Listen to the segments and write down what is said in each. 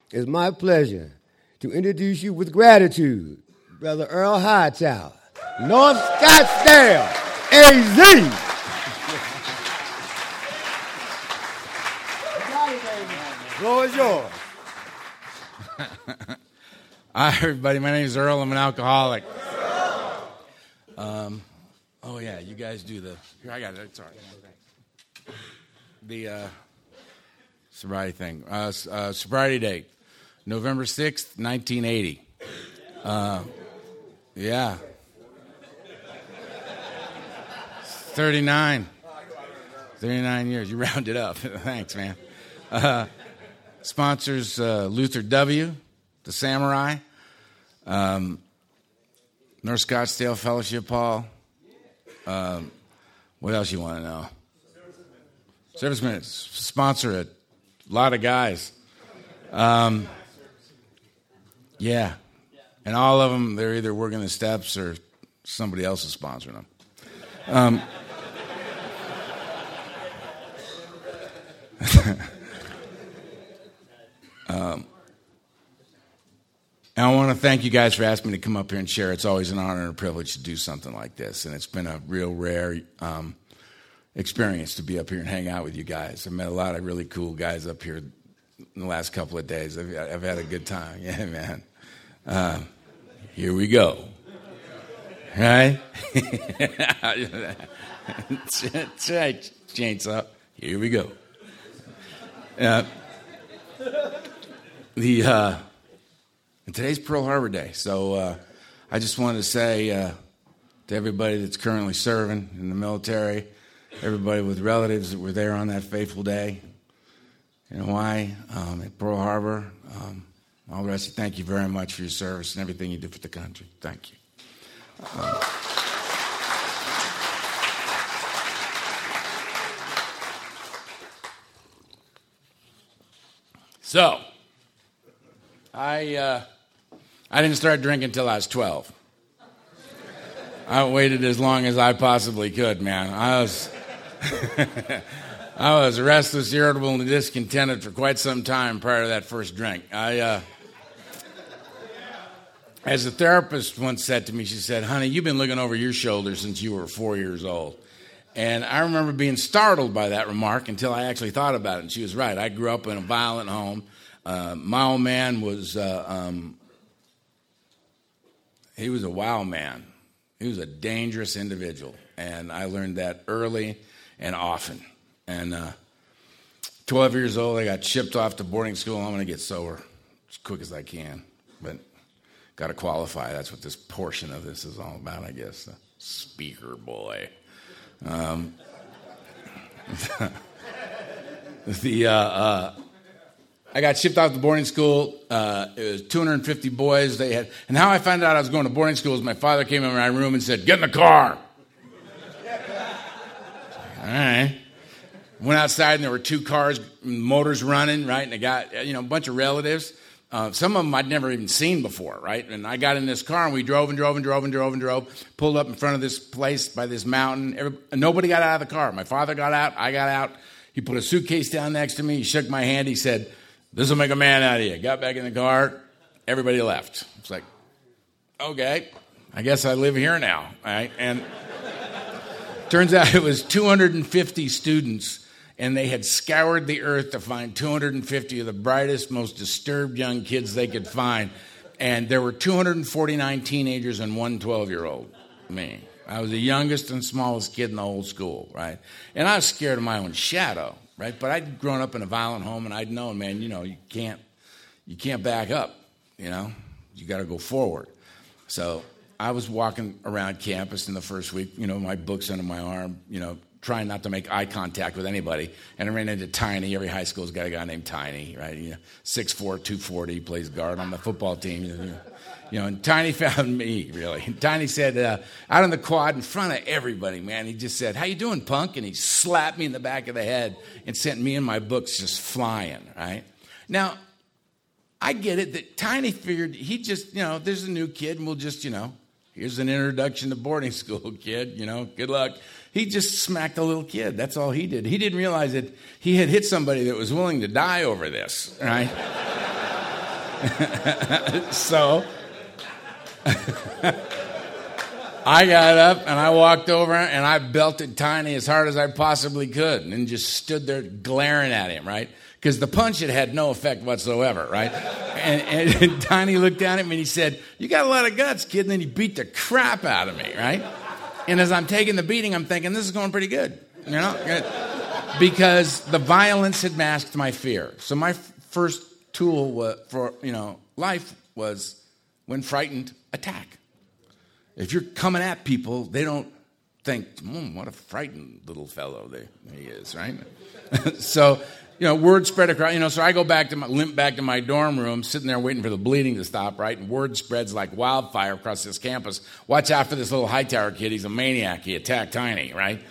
It's my pleasure to introduce you with gratitude, Brother Earl Hightower, North Scottsdale, AZ. Floor is yours. Hi, everybody. My name is Earl. I'm an alcoholic. Oh, yeah, you guys do the... Here, I got it. It's all right. The sobriety thing. Sobriety date, November 6th, 1980. Yeah. 39 years. You rounded up. Thanks, man. Sponsors Luther W., the Samurai, North Scottsdale Fellowship Hall. What else you want to know? Service minutes. Sponsor a lot of guys. Yeah. And all of them, they're either working the steps or somebody else is sponsoring them. And I want to thank you guys for asking me to come up here and share. It's always an honor and a privilege to do something like this. And it's been a real rare experience to be up here and hang out with you guys. I've met a lot of really cool guys up here in the last couple of days. I've had a good time. Yeah, man. Here we go. Right? That's right, Chainsaw. Here we go. And today's Pearl Harbor Day, so I just wanted to say to everybody that's currently serving in the military, everybody with relatives that were there on that fateful day, in Hawaii, at Pearl Harbor, all the rest of you, thank you very much for your service and everything you do for the country. Thank you. So, I didn't start drinking until I was 12. I waited as long as I possibly could, man. I was restless, irritable, and discontented for quite some time prior to that first drink. As a therapist once said to me, she said, "Honey, you've been looking over your shoulder since you were 4 years old." And I remember being startled by that remark until I actually thought about it, and she was right. I grew up in a violent home. My old man was... he was a wild man. He was a dangerous individual, and I learned that early and often. And 12 years old, I got shipped off to boarding school. I'm going to get sober as quick as I can, but got to qualify. That's what this portion of this is all about, I guess. The speaker boy. I got shipped off to boarding school. It was 250 boys. And how I found out I was going to boarding school is my father came in my room and said, "Get in the car." All right. Went outside and there were 2 cars, motors running, right? And I got, a bunch of relatives. Some of them I'd never even seen before, right? And I got in this car and we drove, pulled up in front of this place by this mountain. Nobody got out of the car. My father got out. I got out. He put a suitcase down next to me. He shook my hand. He said, "This will make a man out of you." Got back in the car. Everybody left. It's like, okay, I guess I live here now. Right? And turns out it was 250 students, and they had scoured the earth to find 250 of the brightest, most disturbed young kids they could find. And there were 249 teenagers and one 12-year-old, me. I was the youngest and smallest kid in the whole school, right? And I was scared of my own shadow. Right, but I'd grown up in a violent home, and I'd known, man, you can't back up, you got to go forward. So I was walking around campus in the first week, my books under my arm, trying not to make eye contact with anybody. And I ran into Tiny. Every high school's got a guy named Tiny, right? 6'4", 240, plays guard on the football team. And Tiny found me, really. And Tiny said, out on the quad in front of everybody, man, he just said, "How you doing, punk?" And he slapped me in the back of the head and sent me and my books just flying, right? Now, I get it that Tiny figured he just, there's a new kid and we'll just, here's an introduction to boarding school, kid, good luck. He just smacked a little kid. That's all he did. He didn't realize that he had hit somebody that was willing to die over this, right? So I got up and I walked over and I belted Tiny as hard as I possibly could and just stood there glaring at him, right? Because the punch had no effect whatsoever, right? And Tiny looked at him and he said, "You got a lot of guts, kid." And then he beat the crap out of me, right? And as I'm taking the beating, I'm thinking, this is going pretty good, you know? Because the violence had masked my fear. So my first tool for, life was, when frightened, attack. If you're coming at people, they don't think, what a frightened little fellow he is, right? So, word spread across, so I go limp back to my dorm room, sitting there waiting for the bleeding to stop, right? And word spreads like wildfire across this campus. Watch out for this little Hightower kid. He's a maniac. He attacked Tiny, right?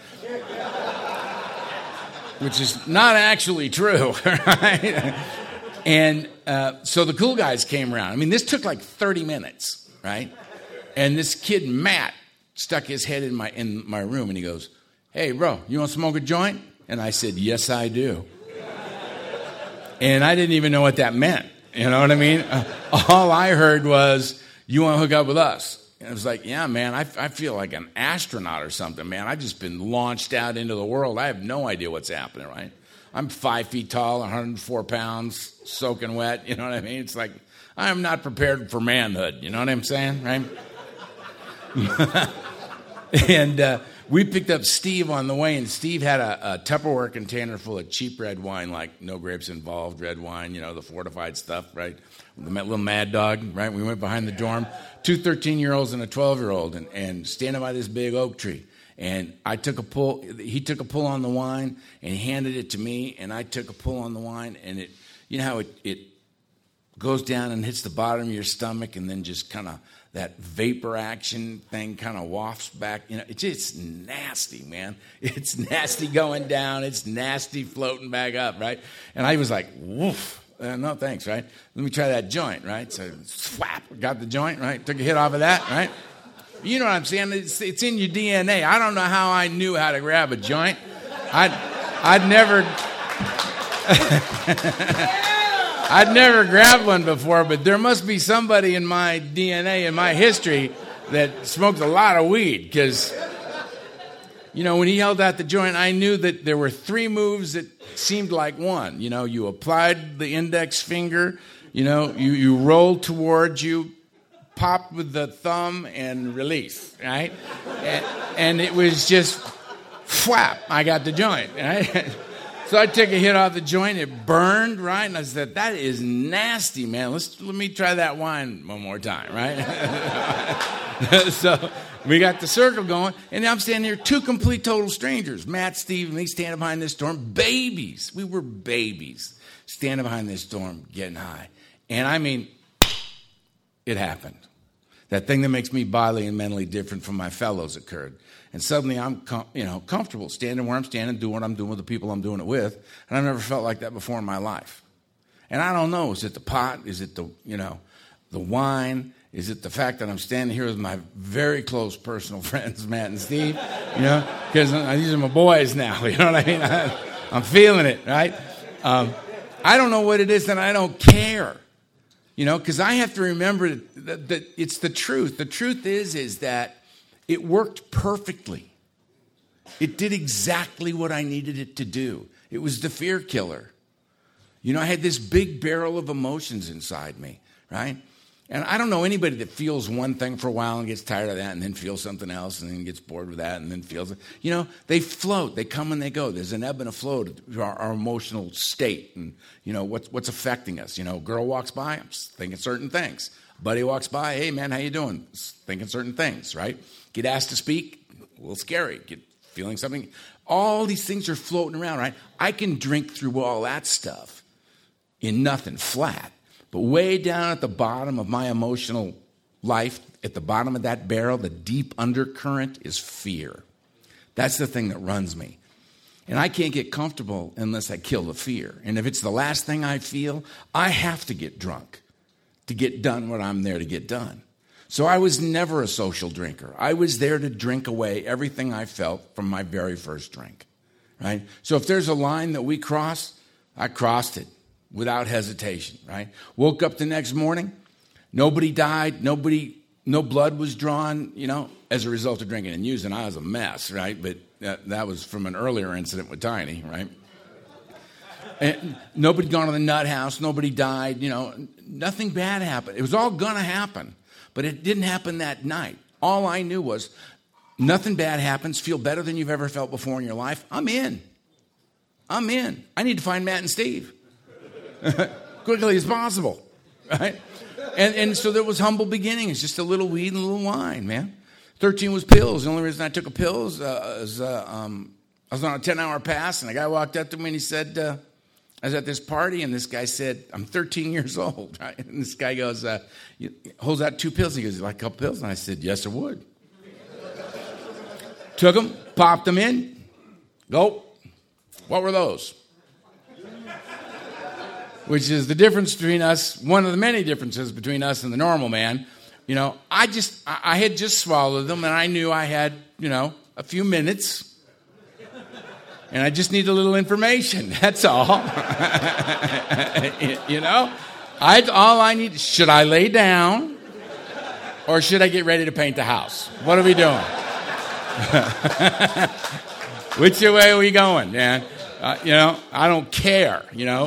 Which is not actually true, right? And so the cool guys came around. I mean, this took like 30 minutes, right? And this kid, Matt, stuck his head in my room and he goes, "Hey, bro, you want to smoke a joint?" And I said, "Yes, I do." And I didn't even know what that meant. You know what I mean? All I heard was, "You want to hook up with us?" And I was like, "Yeah, man, I feel like an astronaut or something, man. I've just been launched out into the world. I have no idea what's happening, right? I'm 5 feet tall, 104 pounds, soaking wet. You know what I mean? It's like, I'm not prepared for manhood. You know what I'm saying, right?" And we picked up Steve on the way, and Steve had a Tupperware container full of cheap red wine, like no grapes involved red wine, the fortified stuff, right? The little Mad Dog, right? We went behind the dorm, 2 13-year-olds and a 12-year-old, and standing by this big oak tree. And I took a pull. He took a pull on the wine, and he handed it to me, and I took a pull on the wine, and it, how it goes down and hits the bottom of your stomach, and then just kind of that vapor action thing kind of wafts back. It's just nasty, man. It's nasty going down. It's nasty floating back up, right? And I was like, woof. No, thanks, right? Let me try that joint, right? So, swap, got the joint, right? Took a hit off of that, right? You know what I'm saying? It's in your DNA. I don't know how I knew how to grab a joint. I'd never... I'd never grabbed one before, but there must be somebody in my DNA, in my history, that smoked a lot of weed. Because, when he held out the joint, I knew that there were 3 moves that seemed like one. You applied the index finger, you rolled towards you, popped with the thumb, and release, right? And it was just, whap, I got the joint, right? So I took a hit off the joint. It burned, right? And I said, "That is nasty, man. Let me try that wine one more time," right? So we got the circle going, and I'm standing here, 2 complete total strangers, Matt, Steve, and me, standing behind this dorm, babies. We were babies, standing behind this dorm, getting high. And I mean, it happened. That thing that makes me bodily and mentally different from my fellows occurred. And suddenly I'm, comfortable standing where I'm standing, doing what I'm doing with the people I'm doing it with. And I've never felt like that before in my life. And I don't know, is it the pot? Is it the wine? Is it the fact that I'm standing here with my very close personal friends, Matt and Steve? Because these are my boys now, you know what I mean? I'm feeling it, right? I don't know what it is, and I don't care. Because I have to remember that it's the truth. The truth is that it worked perfectly. It did exactly what I needed it to do. It was the fear killer. I had this big barrel of emotions inside me, right? And I don't know anybody that feels one thing for a while and gets tired of that and then feels something else and then gets bored with that and then feels it. They float. They come and they go. There's an ebb and a flow to our emotional state and, what's affecting us. Girl walks by, I'm thinking certain things. Buddy walks by, "Hey, man, how you doing?" Thinking certain things, right? Get asked to speak, a little scary. Get feeling something. All these things are floating around, right? I can drink through all that stuff in nothing, flat. But way down at the bottom of my emotional life, at the bottom of that barrel, the deep undercurrent is fear. That's the thing that runs me. And I can't get comfortable unless I kill the fear. And if it's the last thing I feel, I have to get drunk to get done what I'm there to get done. So I was never a social drinker. I was there to drink away everything I felt from my very first drink, right? So if there's a line that we cross, I crossed it. without hesitation, right? Woke up the next morning, nobody died, no blood was drawn, as a result of drinking and using. I was a mess, right? But that was from an earlier incident with Tiny, right? And nobody gone to the nut house, nobody died, nothing bad happened. It was all going to happen, but it didn't happen that night. All I knew was nothing bad happens, feel better than you've ever felt before in your life. I'm in. I need to find Matt and Steve. Quickly as possible, right? And so there was humble beginnings, just a little weed and a little wine, man. 13 was pills. The only reason I took a pill was I was on a 10-hour pass, and a guy walked up to me and he said, I was at this party, and this guy said, I'm 13 years old, right? And this guy goes, holds out 2 pills. He goes, you like a couple pills? And I said, yes, I would. Took them, popped them in, go. What were those? Which is the difference between us, one of the many differences between us and the normal man. I had just swallowed them, and I knew I had, a few minutes. And I just need a little information. That's all. All I need, should I lay down or should I get ready to paint the house? What are we doing? Which way are we going, man? I don't care,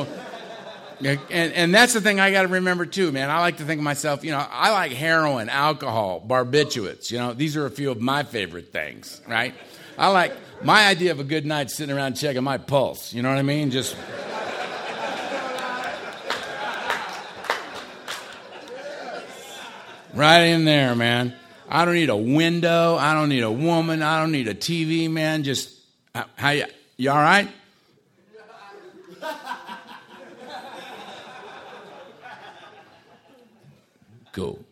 And that's the thing I got to remember too, man. I like to think of myself, I like heroin, alcohol, barbiturates. These are a few of my favorite things, right? I like my idea of a good night sitting around checking my pulse. You know what I mean? Just right in there, man. I don't need a window. I don't need a woman. I don't need a TV, man. Just, how you all right? Cool.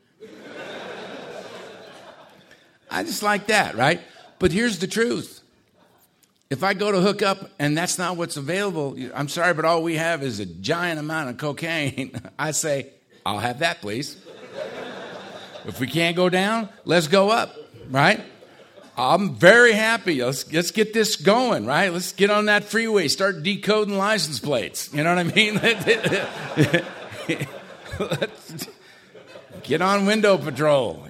I just like that, right? But here's the truth. If I go to hook up and that's not what's available, I'm sorry, but all we have is a giant amount of cocaine. I say, I'll have that, please. If we can't go down, let's go up, right? I'm very happy. Let's get this going, right? Let's get on that freeway, start decoding license plates. You know what I mean? Let's get on window patrol,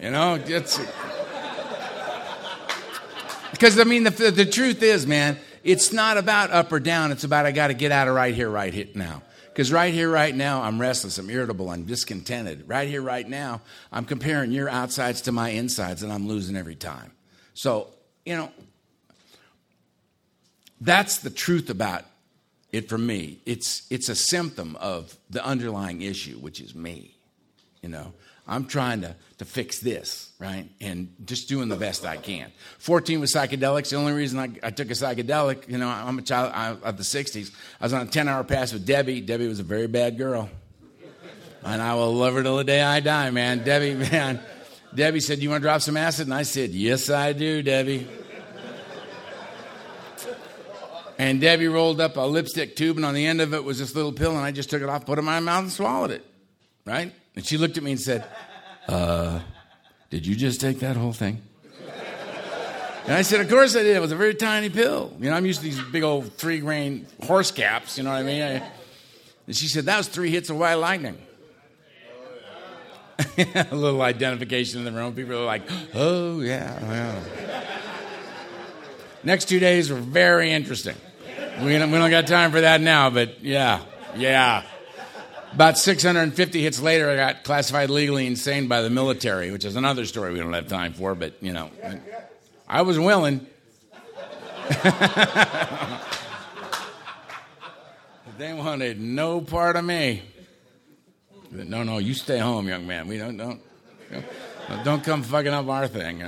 Because, the truth is, man, it's not about up or down. It's about I got to get out of right here now. Because right here, right now, I'm restless, I'm irritable, I'm discontented. Right here, right now, I'm comparing your outsides to my insides, and I'm losing every time. So, that's the truth about it for me. It's a symptom of the underlying issue, which is me, I'm trying to fix this, right? And just doing the best I can. 14 with psychedelics. The only reason I took a psychedelic, I'm a child of the 60s. I was on a 10-hour pass with Debbie. Debbie was a very bad girl. And I will love her till the day I die, man. Debbie, man. Debbie said, you want to drop some acid? And I said, yes, I do, Debbie. And Debbie rolled up a lipstick tube, and on the end of it was this little pill, and I just took it off, put it in my mouth, and swallowed it, right? And she looked at me and said, did you just take that whole thing? And I said, of course I did. It was a very tiny pill. I'm used to these big old 3-grain horse caps, you know what I mean? And she said, that was 3 hits of white lightning. A little identification in the room. People are like, oh, yeah. Next 2 days were very interesting. We don't got time for that now, but yeah. About 650 hits later, I got classified legally insane by the military, which is another story we don't have time for, but, I was willing. They wanted no part of me. No, you stay home, young man. We don't come fucking up our thing.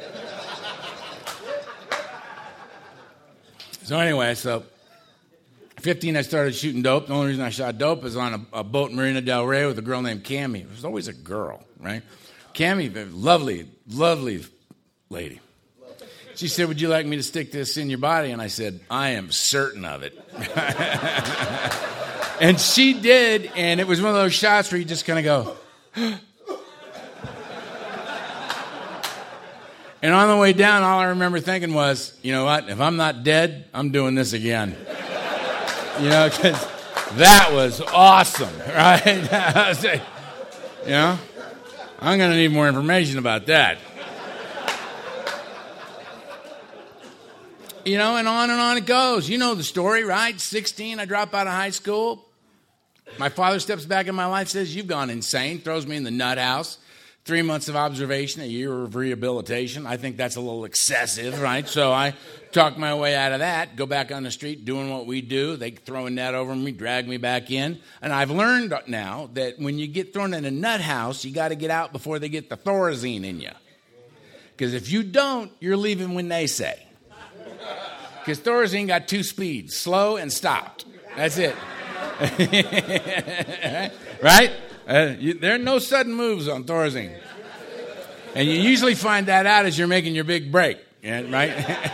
So anyway, 15, I started shooting dope. The only reason I shot dope is on a boat in Marina del Rey with a girl named Cammie. It was always a girl, right? Cammie, lovely, lovely lady. She said, would you like me to stick this in your body? And I said, I am certain of it. And she did, and it was one of those shots where you just kind of go. And on the way down, all I remember thinking was, you know what? If I'm not dead, I'm doing this again. Because That was awesome, right? You know, I'm going to need more information about that. You know, and on it goes. You know the story, right? 16, I drop out of high school. My father steps back in my life, says, "You've gone insane," throws me in the nut house. 3 months of observation, a year of rehabilitation. I think that's a little excessive, right? So I talk my way out of that, go back on the street doing what we do. They throw a net over me, drag me back in. And I've learned now that when you get thrown in a nut house, you got to get out before they get the Thorazine in you. Because if you don't, you're leaving when they say. Because Thorazine got 2 speeds, slow and stopped. That's it. Right? There are no sudden moves on Thorazine. And you usually find that out as you're making your big break, right?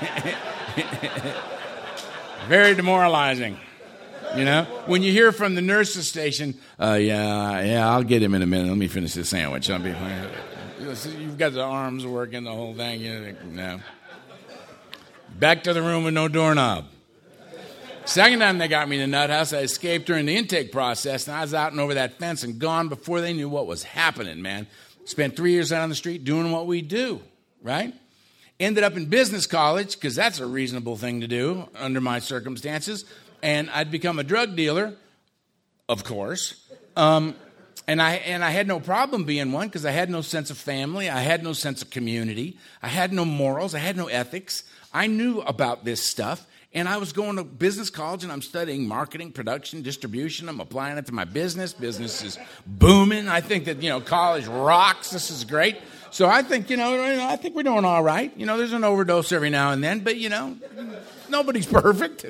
Very demoralizing. You know? When you hear from the nurse's station, yeah, I'll get him in a minute. Let me finish this sandwich. I'll be fine. You've got the arms working, the whole thing. No. Back to the room with no doorknob. Second time they got me in the nut house, I escaped during the intake process, and I was out and over that fence and gone before they knew what was happening, man. Spent 3 years out on the street doing what we do, right? Ended up in business college, because that's a reasonable thing to do under my circumstances, and I'd become a drug dealer, of course, and I had no problem being one, because I had no sense of family, I had no sense of community, I had no morals, I had no ethics. I knew about this stuff. And I was going to business college, and I'm studying marketing, production, distribution. I'm applying it to my business. Business is booming. I think that, college rocks. This is great. So I think, I think we're doing all right. There's an overdose every now and then, but, nobody's perfect.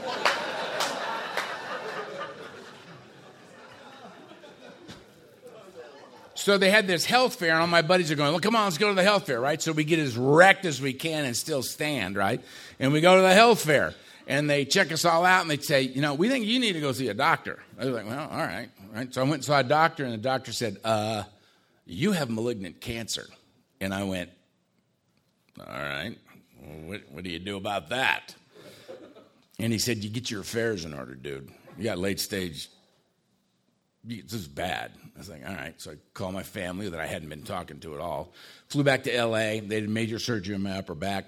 So they had this health fair, and all my buddies are going, "Well, come on, let's go to the health fair," right? So we get as wrecked as we can and still stand, right? And we go to the health fair, and they check us all out, and they say, "We think you need to go see a doctor." I was like, "Well, all right." So I went and saw a doctor, and the doctor said, "You have malignant cancer." And I went, "All right, well, what do you do about that?" And he said, "You get your affairs in order, dude. You got late stage. This is bad." I was like, all right. So I called my family that I hadn't been talking to at all. Flew back to L.A. They did major surgery on my upper back.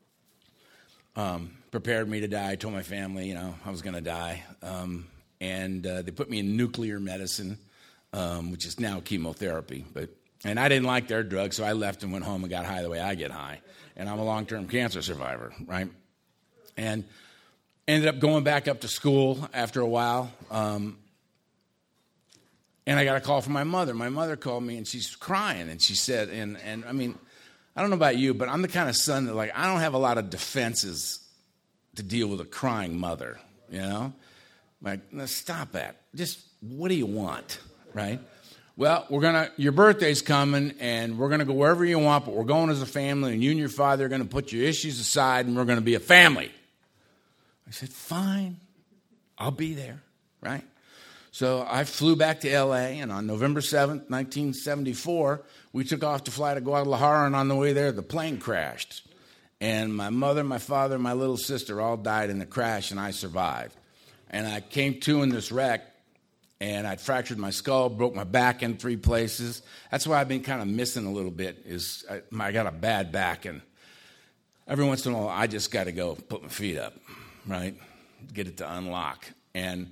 Prepared me to die. I told my family, I was going to die. And they put me in nuclear medicine, which is now chemotherapy. And I didn't like their drugs, so I left and went home and got high the way I get high. And I'm a long-term cancer survivor, right? And ended up going back up to school after a while. And I got a call from my mother. My mother called me, and she's crying. And she said, and I mean, I don't know about you, but I'm the kind of son that, I don't have a lot of defenses to deal with a crying mother, no, stop that. Just, what do you want, right? Well, your birthday's coming, and we're going to go wherever you want, but we're going as a family, and you and your father are going to put your issues aside, and we're going to be a family. I said, fine, I'll be there, right? So I flew back to L.A., and on November 7th, 1974, we took off to fly to Guadalajara, and on the way there, the plane crashed. And my mother, my father, and my little sister all died in the crash, and I survived. And I came to in this wreck, and I'd fractured my skull, broke my back in 3 places. That's why I've been kind of missing a little bit, I got a bad back, and every once in a while, I just got to go put my feet up, right, get it to unlock. And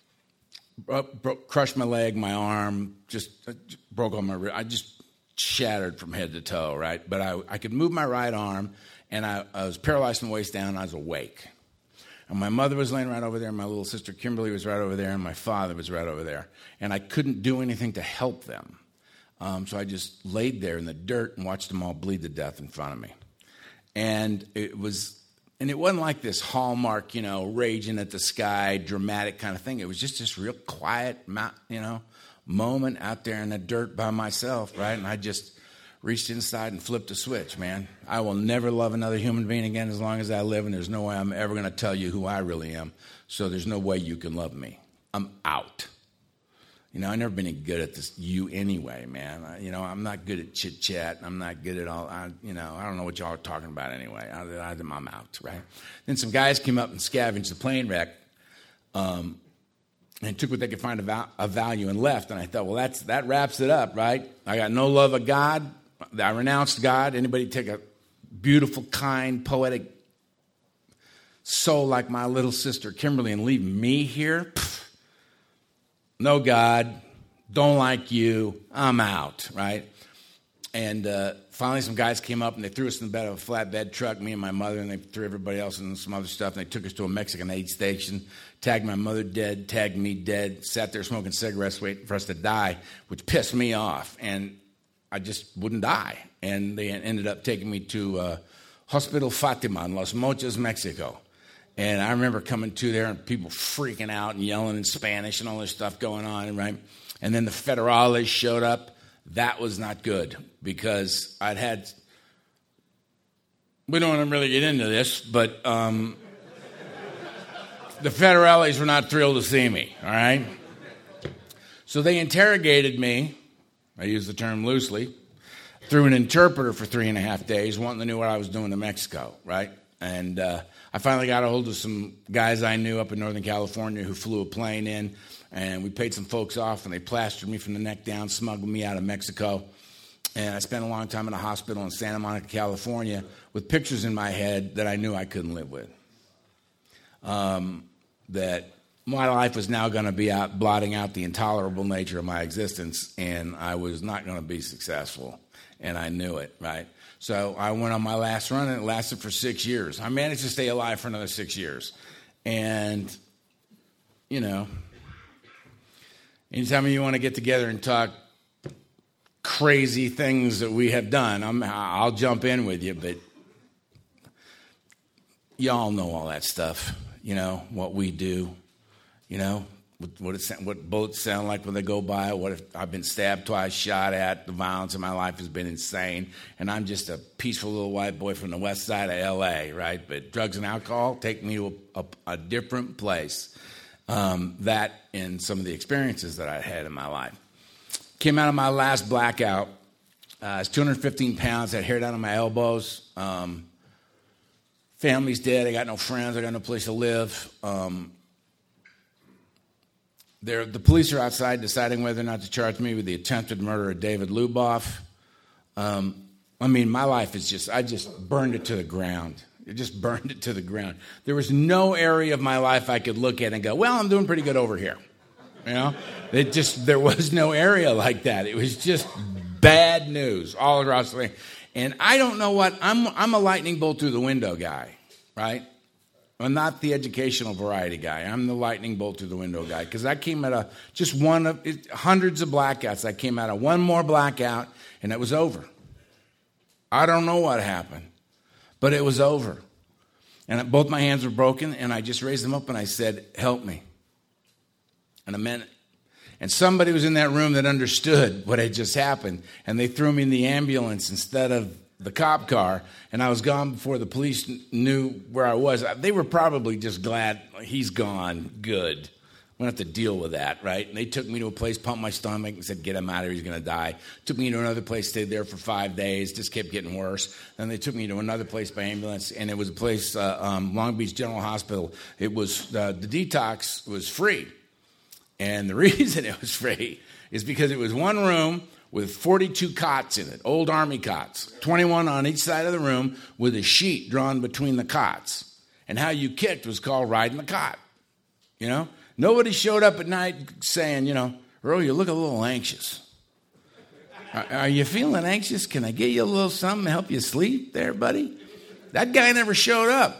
crushed my leg, my arm, just broke all my wrist. I just shattered from head to toe, right? But I could move my right arm, and I was paralyzed from the waist down, and I was awake. And my mother was laying right over there, and my little sister Kimberly was right over there, and my father was right over there. And I couldn't do anything to help them. So I just laid there in the dirt and watched them all bleed to death in front of me. And it wasn't like this Hallmark, raging at the sky, dramatic kind of thing. It was just this real quiet, moment out there in the dirt by myself, right? And I just reached inside and flipped a switch, man. I will never love another human being again as long as I live, and there's no way I'm ever going to tell you who I really am. So there's no way you can love me. I'm out. I've never been any good at this you anyway, man. I'm not good at chit-chat. I'm not good at all, I don't know what y'all are talking about anyway. I'm out, right? Then some guys came up and scavenged the plane wreck. And and took what they could find of value and left. And I thought, well, that wraps it up, right? I got no love of God. I renounced God. Anybody take a beautiful, kind, poetic soul like my little sister Kimberly and leave me here? Pfft. No God. Don't like you. I'm out, right? And finally some guys came up and they threw us in the bed of a flatbed truck, me and my mother, and they threw everybody else in some other stuff. And they took us to a Mexican aid station, tagged my mother dead, tagged me dead, sat there smoking cigarettes waiting for us to die, which pissed me off. And I just wouldn't die. And they ended up taking me to Hospital Fatima in Los Mochis, Mexico. And I remember coming to there and people freaking out and yelling in Spanish and all this stuff going on, right? And then the federales showed up. That was not good because we don't want to really get into this, but the federales were not thrilled to see me, all right? So they interrogated me, I use the term loosely, through an interpreter for 3.5 days, wanting to know what I was doing in Mexico, right? And I finally got a hold of some guys I knew up in Northern California who flew a plane in, and we paid some folks off, and they plastered me from the neck down, smuggled me out of Mexico. And I spent a long time in a hospital in Santa Monica, California, with pictures in my head that I knew I couldn't live with. That my life was now going to be out blotting out the intolerable nature of my existence, and I was not going to be successful, and I knew it, right? So I went on my last run, and it lasted for 6 years. I managed to stay alive for another 6 years. And, you know, anytime you want to get together and talk crazy things that we have done, I'll jump in with you, but y'all know all that stuff, you know, what we do, you know, what bullets sound like when they go by, what if I've been stabbed twice, shot at, the violence in my life has been insane, and I'm just a peaceful little white boy from the west side of L.A., right? But drugs and alcohol take me to a different place. That and some of the experiences that I had in my life. Came out of my last blackout. I was 215 pounds, had hair down on my elbows. Family's dead. I got no friends. I got no place to live. The police are outside deciding whether or not to charge me with the attempted murder of David Luboff. I mean, my life is I just burned it to the ground. It just burned it to the ground. There was no area of my life I could look at and go, well, I'm doing pretty good over here. You know? There was no area like that. It was just bad news all across the thing. And I don't know what, I'm a lightning bolt through the window guy, right? I'm not the educational variety guy. I'm the lightning bolt through the window guy. Because I came out of just one of hundreds of blackouts. I came out of one more blackout, and it was over. I don't know what happened. But it was over. And both my hands were broken, and I just raised them up and I said, help me. And I meant it. And somebody was in that room that understood what had just happened, and they threw me in the ambulance instead of the cop car, and I was gone before the police knew where I was. They were probably just glad he's gone. Good. We don't have to deal with that, right? And they took me to a place, pumped my stomach, and said, get him out of here, he's going to die. Took me to another place, stayed there for 5 days, just kept getting worse. Then they took me to another place by ambulance, and it was a place, Long Beach General Hospital. It was, the detox was free. And the reason it was free is because it was one room with 42 cots in it, old Army cots, 21 on each side of the room with a sheet drawn between the cots. And how you kicked was called riding the cot, you know? Nobody showed up at night saying, you know, Earl, you look a little anxious. Are you feeling anxious? Can I get you a little something to help you sleep there, buddy? That guy never showed up.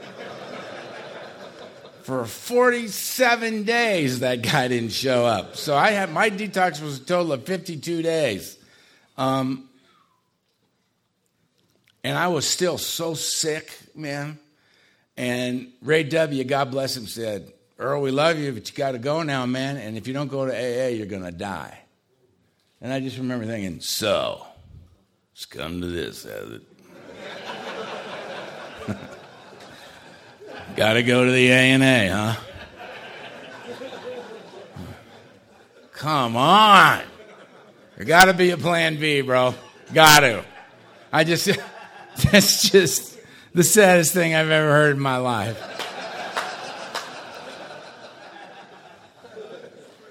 For 47 days, that guy didn't show up. So my detox was a total of 52 days. And I was still so sick, man. And Ray W., God bless him, said, Earl, we love you, but you got to go now, man. And if you don't go to AA, you're going to die. And I just remember thinking, so, it's come to this, has it? Got to go to the A&A, huh? Come on. There got to be a plan B, bro. Got to. That's just the saddest thing I've ever heard in my life.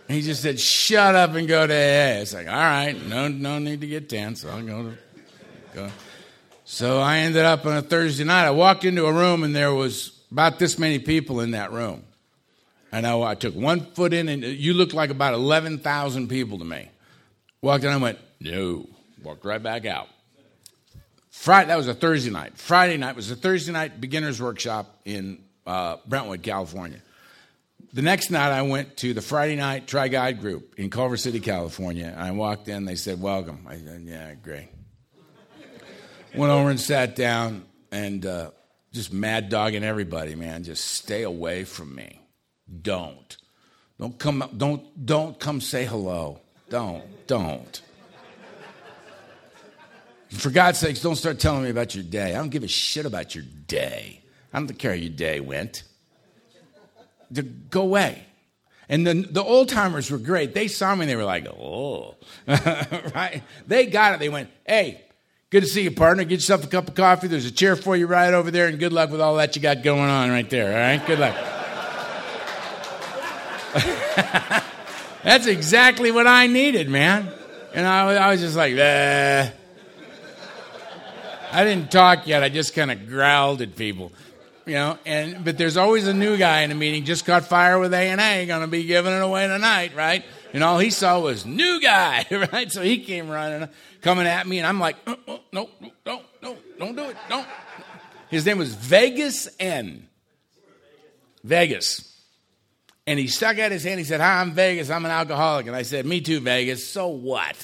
He just said, shut up and go to AA. It's like, all right, no need to get tense. I'll go. So I ended up on a Thursday night. I walked into a room, and there was about this many people in that room. And I took 1 foot in, and you looked like about 11,000 people to me. Walked in, I went, no. Walked right back out. That was a Thursday night. Friday night was a Thursday night beginner's workshop in Brentwood, California. The next night, I went to the Friday night Tri-Guide group in Culver City, California. I walked in. They said, welcome. I said, yeah, great. Went over and sat down and just mad dogging everybody, man. Just stay away from me. Don't come say hello. Don't. For God's sakes, don't start telling me about your day. I don't give a shit about your day. I don't care how your day went. Go away. And the old timers were great. They saw me and they were like, oh, right? They got it. They went, hey, good to see you, partner. Get yourself a cup of coffee. There's a chair for you right over there, and good luck with all that you got going on right there, all right? Good luck. That's exactly what I needed, man. And I was just like, I didn't talk yet. I just kind of growled at people, but there's always a new guy in a meeting, just caught fire with A&A, going to be giving it away tonight, right? And all he saw was new guy, right? So he came coming at me, and I'm like, no, don't do it, don't. His name was Vegas N. Vegas. And he stuck out his hand. He said, hi, I'm Vegas. I'm an alcoholic. And I said, me too, Vegas. So what?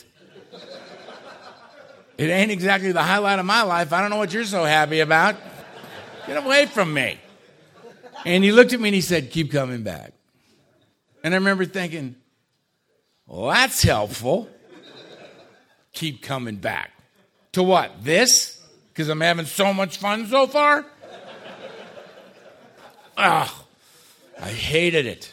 It ain't exactly the highlight of my life. I don't know what you're so happy about. Get away from me. And he looked at me and he said, keep coming back. And I remember thinking, well, that's helpful. Keep coming back. To what? This? Because I'm having so much fun so far? Ugh. I hated it.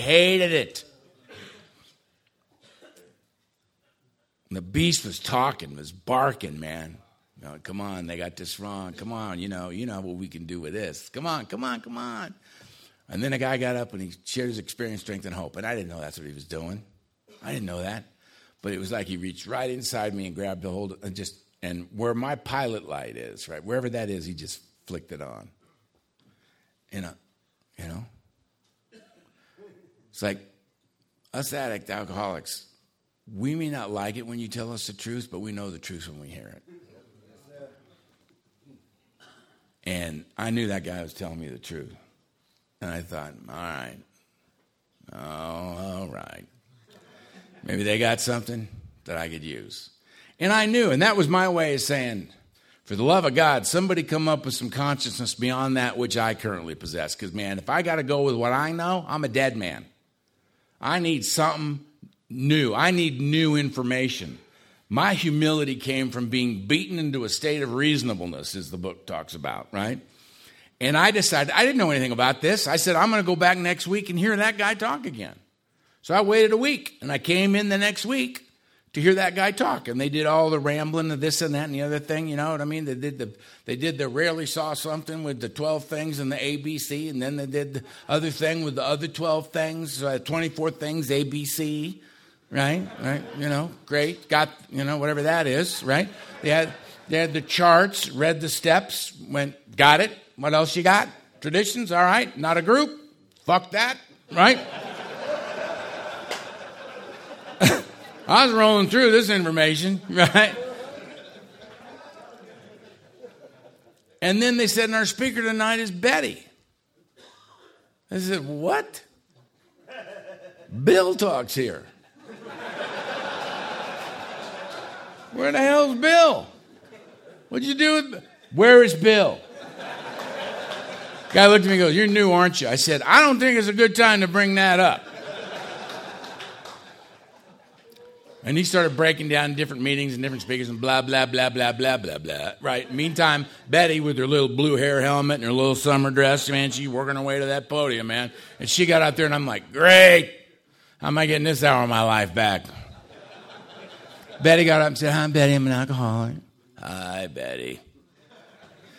And the beast was talking, was barking, man. Come on, they got this wrong. Come on, you know what we can do with this. Come on. And then a guy got up and he shared his experience, strength, and hope. And I didn't know that's what he was doing. I didn't know that. But it was like he reached right inside me and grabbed a hold of, and where my pilot light is, right, wherever that is, he just flicked it on. It's like us addict alcoholics, we may not like it when you tell us the truth, but we know the truth when we hear it. And I knew that guy was telling me the truth. And I thought, all right. Maybe they got something that I could use. And I knew, and that was my way of saying, for the love of God, somebody come up with some consciousness beyond that which I currently possess. Because, man, if I got to go with what I know, I'm a dead man. I need something new. I need new information. My humility came from being beaten into a state of reasonableness, as the book talks about, right? And I decided, I didn't know anything about this. I said, I'm going to go back next week and hear that guy talk again. So I waited a week, and I came in the next week to hear that guy talk. And they did all the rambling of this and that and the other thing, you know what I mean? They did the rarely saw something with the 12 things and the ABC, and then they did the other thing with the other 12 things, 24 things, ABC, right? Great, got, whatever that is, right? They had the charts, read the steps, went, got it. What else you got? Traditions, all right. Not a group. Fuck that, right? I was rolling through this information, right? And then they said, and our speaker tonight is Betty. I said, what? Bill talks here. Where the hell's Bill? What'd you do with... Where is Bill? Guy looked at me and goes, you're new, aren't you? I said, I don't think it's a good time to bring that up. And he started breaking down different meetings and different speakers and blah, blah, blah, blah, blah, blah, blah. Right. Meantime, Betty with her little blue hair helmet and her little summer dress, man, she's working her way to that podium, man. And she got out there and I'm like, great. How am I getting this hour of my life back? Betty got up and said, hi, I'm Betty. I'm an alcoholic. Hi, Betty.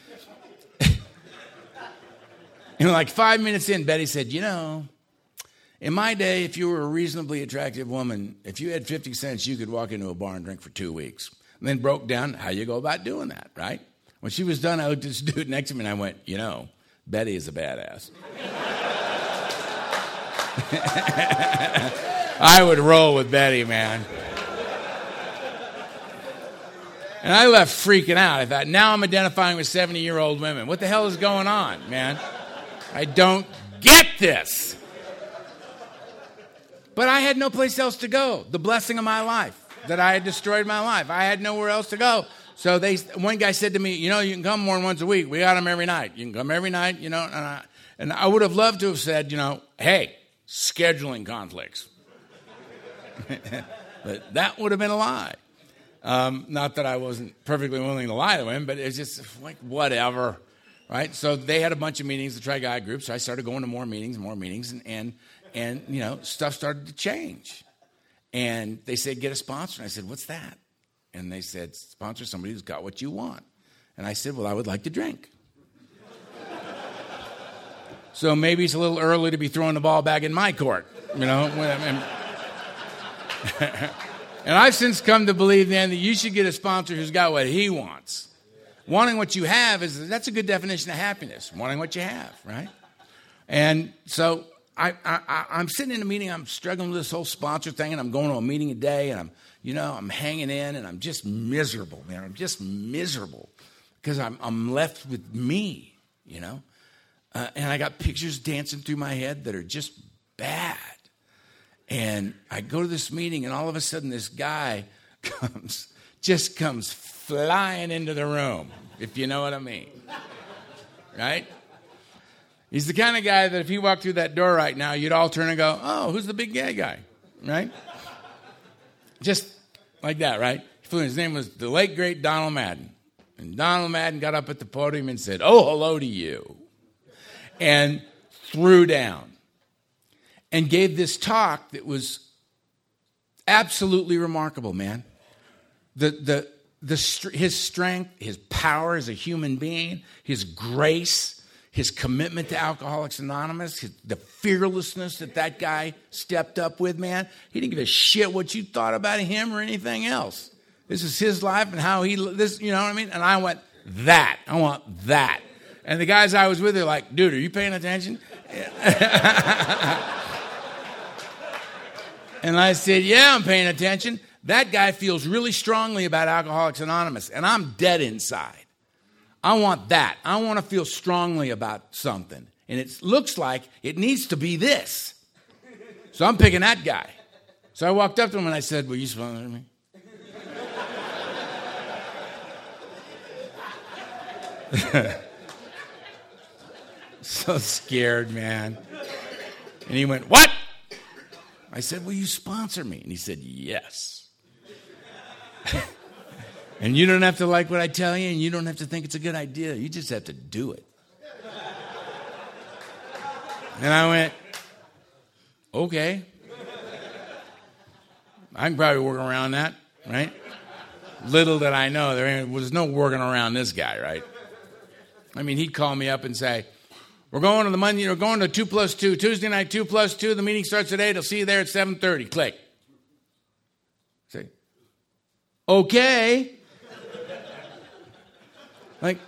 And like 5 minutes in, Betty said, In my day, if you were a reasonably attractive woman, if you had 50 cents, you could walk into a bar and drink for 2 weeks. And then broke down how you go about doing that, right? When she was done, I looked at this dude next to me and I went, Betty is a badass. I would roll with Betty, man. And I left freaking out. I thought, now I'm identifying with 70-year-old women. What the hell is going on, man? I don't get this. But I had no place else to go. The blessing of my life, that I had destroyed my life. I had nowhere else to go. So one guy said to me, you can come more than once a week. We got them every night. You can come every night, And I would have loved to have said, hey, scheduling conflicts. But that would have been a lie. Not that I wasn't perfectly willing to lie to him, but it's just like whatever, right? So they had a bunch of meetings, the Tri-Guy group, so I started going to more meetings, and stuff started to change. And they said, get a sponsor. And I said, what's that? And they said, sponsor somebody who's got what you want. And I said, well, I would like to drink. So maybe it's a little early to be throwing the ball back in my court, And I've since come to believe then that you should get a sponsor who's got what he wants. Wanting what you have that's a good definition of happiness. Wanting what you have, right? And so I'm sitting in a meeting. I'm struggling with this whole sponsor thing, and I'm going to a meeting a day, and I'm hanging in, and I'm just miserable, man. I'm just miserable because I'm left with me, and I got pictures dancing through my head that are just bad. And I go to this meeting, and all of a sudden this guy comes flying into the room, if you know what I mean. Right? He's the kind of guy that if he walked through that door right now, you'd all turn and go, oh, who's the big gay guy? Right? Just like that, right? His name was the late, great Donald Madden. And Donald Madden got up at the podium and said, oh, hello to you. And threw down. And gave this talk that was absolutely remarkable, man. His strength, his power as a human being, his grace, his commitment to Alcoholics Anonymous, the fearlessness that guy stepped up with, man. He didn't give a shit what you thought about him or anything else. This is his life and how you know what I mean? And I went, I want that. And the guys I was with are like, dude, are you paying attention? And I said, yeah, I'm paying attention. That guy feels really strongly about Alcoholics Anonymous, and I'm dead inside. I want that. I want to feel strongly about something. And it looks like it needs to be this. So I'm picking that guy. So I walked up to him and I said, will you sponsor me? So scared, man. And he went, what? I said, will you sponsor me? And he said, yes. And you don't have to like what I tell you, and you don't have to think it's a good idea. You just have to do it. And I went, okay. I can probably work around that, right? Little did I know, there was no working around this guy, right? I mean, he'd call me up and say, we're going to the Monday, we're going to 2+2, Tuesday night 2+2, the meeting starts at 8, I'll see you there at 7:30, click. Say, okay. Like,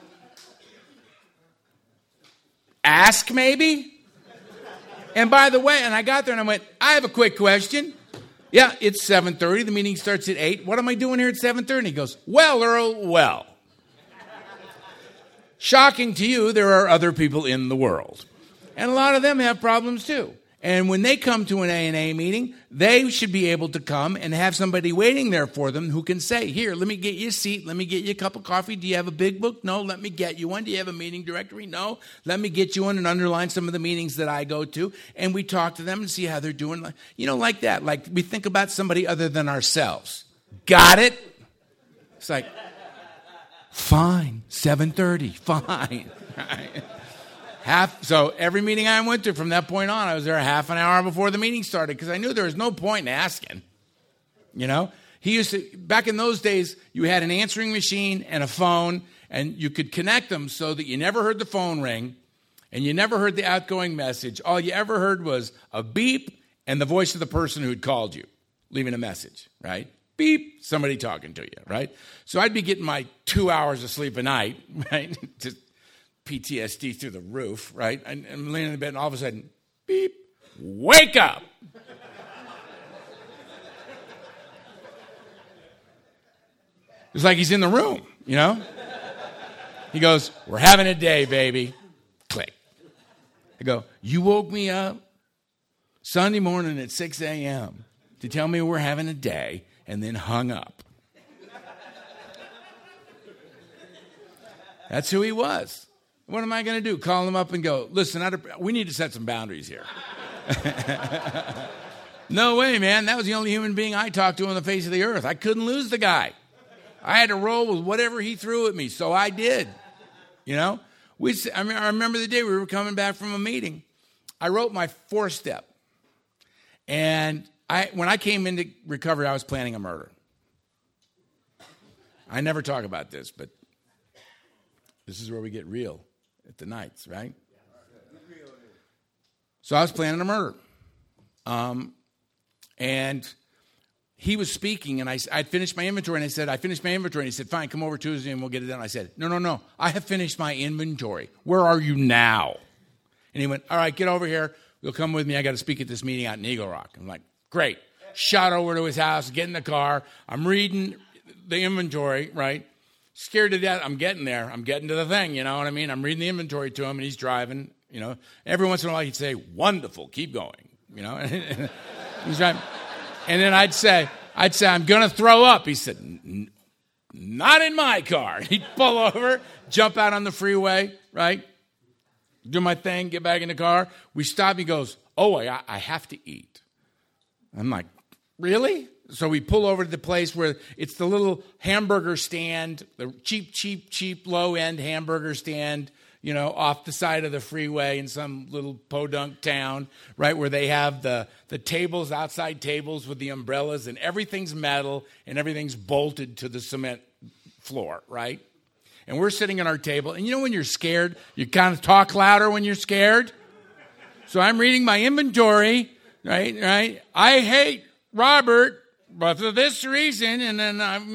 ask maybe? And by the way, and I got there and I went, I have a quick question. Yeah, it's 7:30, the meeting starts at 8, what am I doing here at 7:30? He goes, well, Earl, well. Shocking to you, there are other people in the world. And a lot of them have problems too. And when they come to an A&A meeting, they should be able to come and have somebody waiting there for them who can say, here, let me get you a seat. Let me get you a cup of coffee. Do you have a big book? No, let me get you one. Do you have a meeting directory? No, let me get you one and underline some of the meetings that I go to. And we talk to them and see how they're doing. Like that. Like we think about somebody other than ourselves. Got it? It's like, fine, 7:30, fine. So every meeting I went to from that point on, I was there a half an hour before the meeting started because I knew there was no point in asking. He used to, back in those days, you had an answering machine and a phone, and you could connect them so that you never heard the phone ring and you never heard the outgoing message. All you ever heard was a beep and the voice of the person who had called you, leaving a message, right? Beep, somebody talking to you, right? So I'd be getting my 2 hours of sleep a night, right? Just PTSD through the roof, right? And I'm laying in the bed, and all of a sudden, beep, wake up. It's like he's in the room, you know? He goes, we're having a day, baby. Click. I go, you woke me up Sunday morning at 6 a.m. to tell me we're having a day, and then hung up. That's who he was. What am I going to do? Call him up and go, listen, we need to set some boundaries here. No way, man. That was the only human being I talked to on the face of the earth. I couldn't lose the guy. I had to roll with whatever he threw at me, so I did. You know? I remember the day we were coming back from a meeting. I wrote my 4-step. And when I came into recovery, I was planning a murder. I never talk about this, but this is where we get real at the nights, right? So I was planning a murder. And he was speaking, and I'd finished my inventory, and I said, I finished my inventory. And he said, fine, come over Tuesday, and we'll get it done. I said, no, I have finished my inventory. Where are you now? And he went, all right, get over here. You'll come with me. I got to speak at this meeting out in Eagle Rock. I'm like, great. Shot over to his house, get in the car. I'm reading the inventory, right? Scared to death. I'm getting there. I'm getting to the thing, you know what I mean? I'm reading the inventory to him, and he's driving, you know. Every once in a while, he'd say, wonderful, keep going, you know. He's driving. And then I'd say, I'm going to throw up. He said, not in my car. He'd pull over, jump out on the freeway, right? Do my thing, get back in the car. We stop. He goes, oh, I have to eat. I'm like, really? So we pull over to the place where it's the little hamburger stand, the cheap, low-end hamburger stand, you know, off the side of the freeway in some little podunk town, right, where they have the tables, outside tables with the umbrellas, and everything's metal and everything's bolted to the cement floor, right? And we're sitting at our table, and you know when you're scared, you kind of talk louder when you're scared? So I'm reading my inventory, right? I hate Robert, but for this reason, and then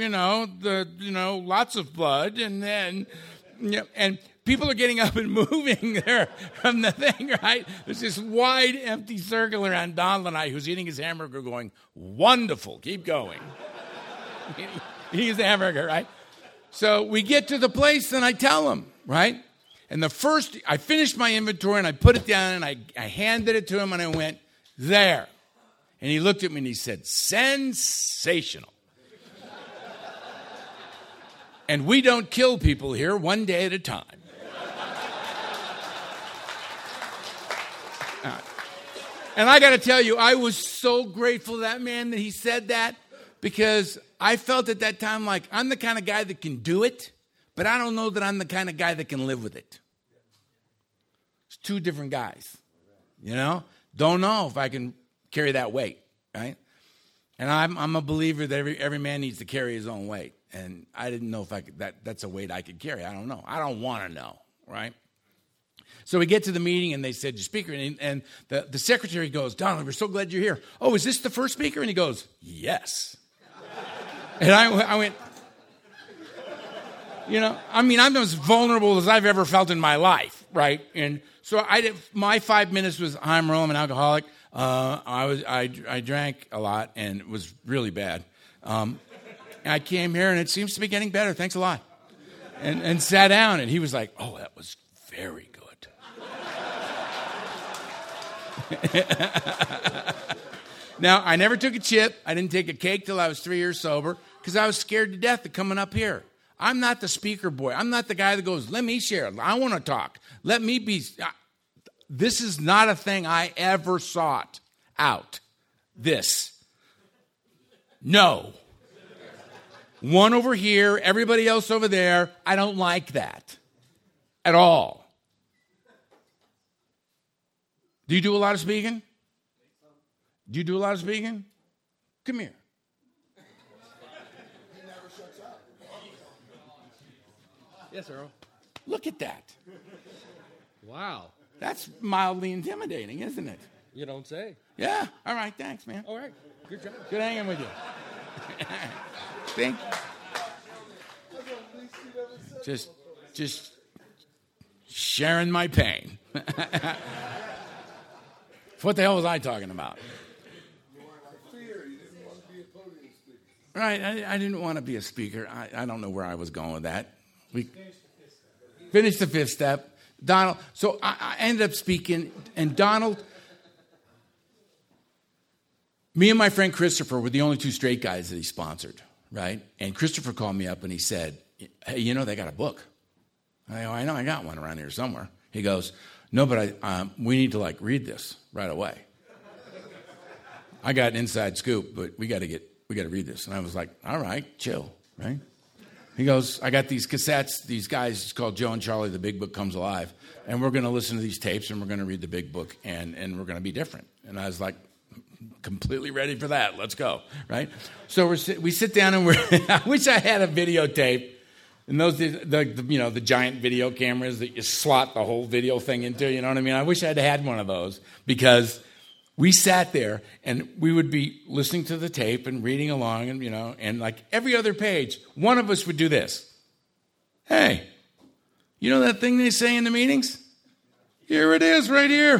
lots of blood, and then, and people are getting up and moving there from the thing, right? There's this wide, empty circle around Donald and I, who's eating his hamburger, going, wonderful, keep going. Eating his hamburger, right? So we get to the place, and I tell him, right? And I finished my inventory, and I put it down, and I handed it to him, and I went, there. And he looked at me, and he said, sensational. And we don't kill people here, one day at a time. And I got to tell you, I was so grateful to that man that he said that, because I felt at that time like I'm the kind of guy that can do it, but I don't know that I'm the kind of guy that can live with it. It's two different guys, you know? Don't know if I can carry that weight, right? And I'm a believer that every man needs to carry his own weight. And I didn't know if I could, that's a weight I could carry. I don't know. I don't want to know, right? So we get to the meeting, and they said, your speaker, and the secretary goes, Donald, we're so glad you're here. Oh, is this the first speaker? And he goes, yes. And I went, you know, I mean, I'm as vulnerable as I've ever felt in my life, right? And so my 5 minutes was, I'm Earl, I'm an alcoholic. I drank a lot, and it was really bad. And I came here, and it seems to be getting better. Thanks a lot. And sat down, and he was like, oh, that was very good. Now, I never took a chip. I didn't take a cake till I was 3 years sober, because I was scared to death of coming up here. I'm not the speaker boy. I'm not the guy that goes, let me share. I want to talk. Let me be. This is not a thing I ever sought out. This. No. One over here, everybody else over there. I don't like that at all. Do you do a lot of speaking? Do you do a lot of speaking? Come here. Yes, Earl. Look at that. Wow. That's mildly intimidating, isn't it? You don't say. Yeah. All right. Thanks, man. All right. Good job. Good hanging with you. See? Just sharing my pain. What the hell was I talking about? Right, I didn't want to be a speaker. I don't know where I was going with that. We finished the fifth step. Donald, so I ended up speaking, and Donald, me and my friend Christopher were the only two straight guys that he sponsored, right? And Christopher called me up and he said, hey, you know, they got a book. I go, I know, I got one around here somewhere. He goes, no, but we need to read this right away. I got an inside scoop, but we got to read this. And I was like, all right, chill, right? He goes, I got these cassettes, these guys, it's called Joe and Charlie, The Big Book Comes Alive. And we're going to listen to these tapes and we're going to read the big book and we're going to be different. And I was like, completely ready for that. Let's go, right? So we sit down and I wish I had a videotape. And those, the giant video cameras that you slot the whole video thing into, you know what I mean? I wish I'd had one of those because we sat there and we would be listening to the tape and reading along and, and like every other page, one of us would do this. Hey, you know that thing they say in the meetings? Here it is right here.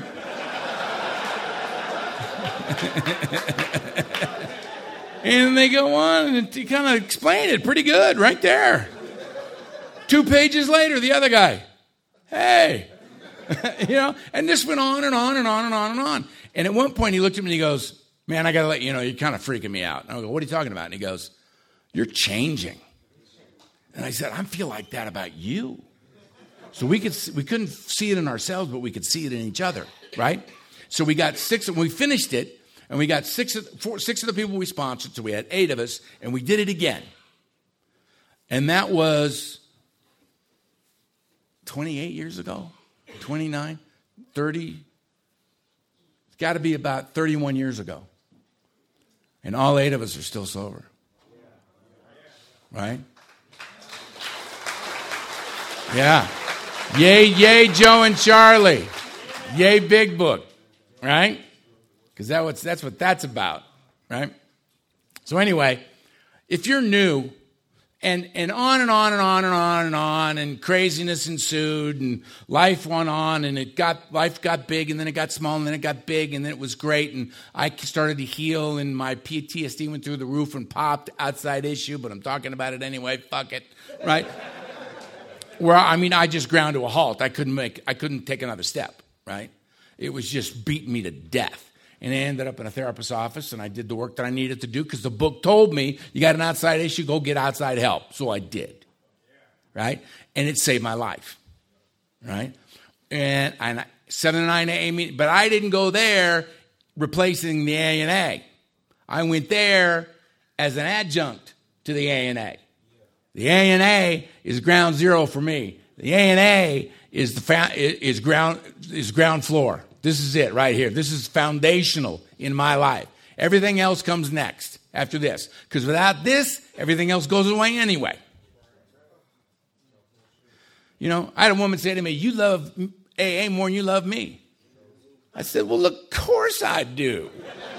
And they go on and kind of explain it pretty good right there. 2 pages later, the other guy, hey, and this went on and on and on and on and on. And at one point he looked at me and he goes, man, I got to let you know, you're kind of freaking me out. And I go, what are you talking about? And he goes, you're changing. And I said, I feel like that about you. So we couldn't see it in ourselves, but we could see it in each other, right? So we got 6, and we finished it, and we got 6 of the people we sponsored, so we had 8 of us, and we did it again. And that was 28 years ago, 29, 30. It's got to be about 31 years ago. And all 8 of us are still sober. Right? Yeah. Yay, Joe and Charlie. Yay, Big Book. Right? Because that's what that's about. Right? So anyway, if you're new, and on and on and on and on and on, and craziness ensued, and life went on, and life got big, and then it got small, and then it got big, and then it was great, and I started to heal, and my PTSD went through the roof and popped. Outside issue, but I'm talking about it anyway. Fuck it, right? I just ground to a halt. I couldn't take another step, right? It was just beating me to death. And I ended up in a therapist's office, and I did the work that I needed to do because the book told me, you got an outside issue, go get outside help. So I did, right? And it saved my life, right? And 7 to 9 AA meeting, but I didn't go there replacing the A&A. I went there as an adjunct to the A&A. The A&A is ground zero for me. The A&A is ground floor. This is it right here. This is foundational in my life. Everything else comes next after this. Because without this, everything else goes away anyway. I had a woman say to me, you love AA more than you love me. I said, well, of course I do.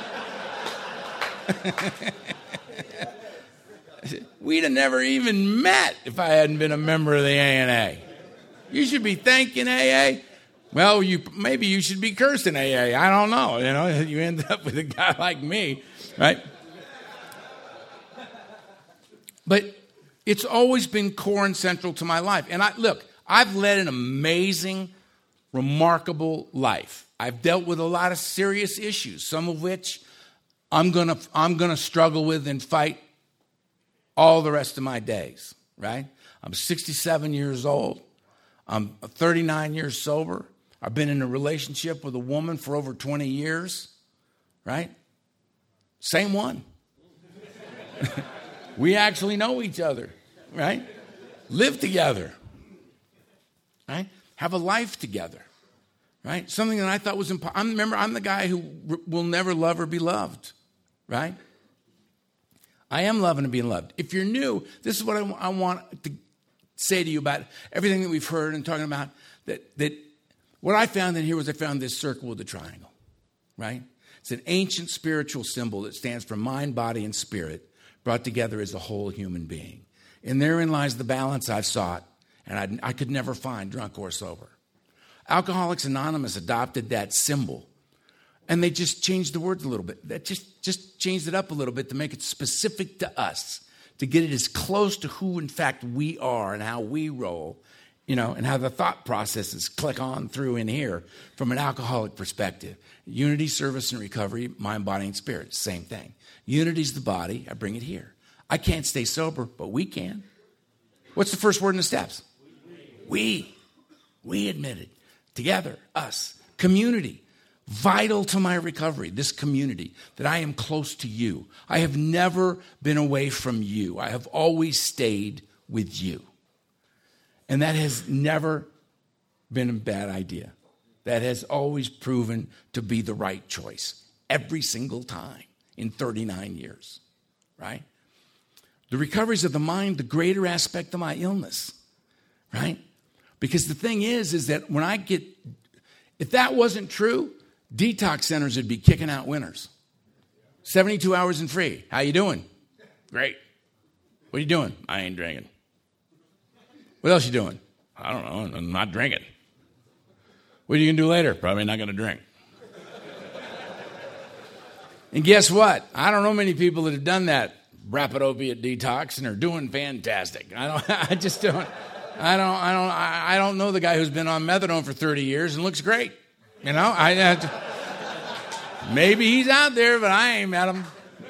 We'd have never even met if I hadn't been a member of the A&A. You should be thanking AA. Well, maybe you should be cursing AA. I don't know. You end up with a guy like me, right? But it's always been core and central to my life. And I've led an amazing, remarkable life. I've dealt with a lot of serious issues, some of which I'm gonna struggle with and fight all the rest of my days, right? I'm 67 years old. I'm 39 years sober. I've been in a relationship with a woman for over 20 years, right? Same one. We actually know each other, right? Live together, right? Have a life together, right? Something that I thought was important. I'm the guy who will never love or be loved, right? I am loving and being loved. If you're new, this is what I want to say to you about everything that we've heard and talking about, that what I found in here was I found this circle with a triangle. right? It's an ancient spiritual symbol that stands for mind, body, and spirit brought together as a whole human being. And therein lies the balance I've sought, and I could never find, drunk or sober. Alcoholics Anonymous adopted that symbol, and they just changed the words a little bit. That just changed it up a little bit to make it specific to us, to get it as close to who, in fact, we are and how we roll, and how the thought processes click on through in here from an alcoholic perspective. Unity, service, and recovery, mind, body, and spirit, same thing. Unity's the body, I bring it here. I can't stay sober, but we can. What's the first word in the steps? We admit it. Together, us. Community, vital to my recovery, this community, that I am close to you. I have never been away from you. I have always stayed with you. And that has never been a bad idea. That has always proven to be the right choice every single time in 39 years, right? The recoveries of the mind, the greater aspect of my illness, right? Because the thing is that if that wasn't true, detox centers would be kicking out winners. 72 hours and free. How you doing? Great. What are you doing? I ain't drinking. What else you doing? I don't know. I'm not drinking. What are you going to do later? Probably not going to drink. And guess what? I don't know many people that have done that rapid opiate detox and are doing fantastic. I don't know the guy who's been on methadone for 30 years and looks great. Maybe he's out there, but I ain't met him.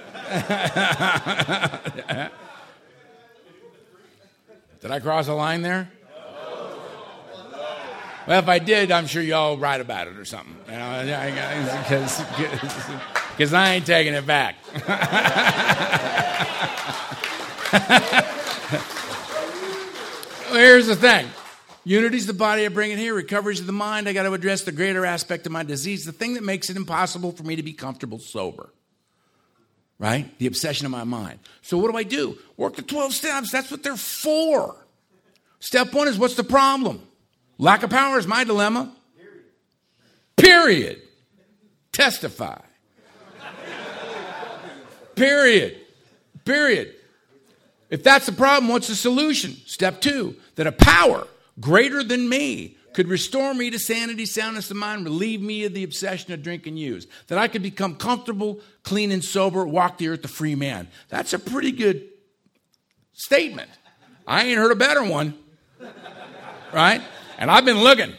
Did I cross a line there? Well, if I did, I'm sure y'all write about it or something. Because I ain't taking it back. Well, here's the thing. Unity's the body, I bring it here. Recovery's the mind, I got to address the greater aspect of my disease, the thing that makes it impossible for me to be comfortable sober. Right? The obsession of my mind. So what do? Work the 12 steps. That's what they're for. Step 1 is, what's the problem? Lack of power is my dilemma. Period. Testify. Period. If that's the problem, what's the solution? Step 2, that a power greater than me could restore me to sanity, soundness of mind, relieve me of the obsession of drink and use. That I could become comfortable, clean, and sober, walk the earth a free man. That's a pretty good statement. I ain't heard a better one. Right? And I've been looking.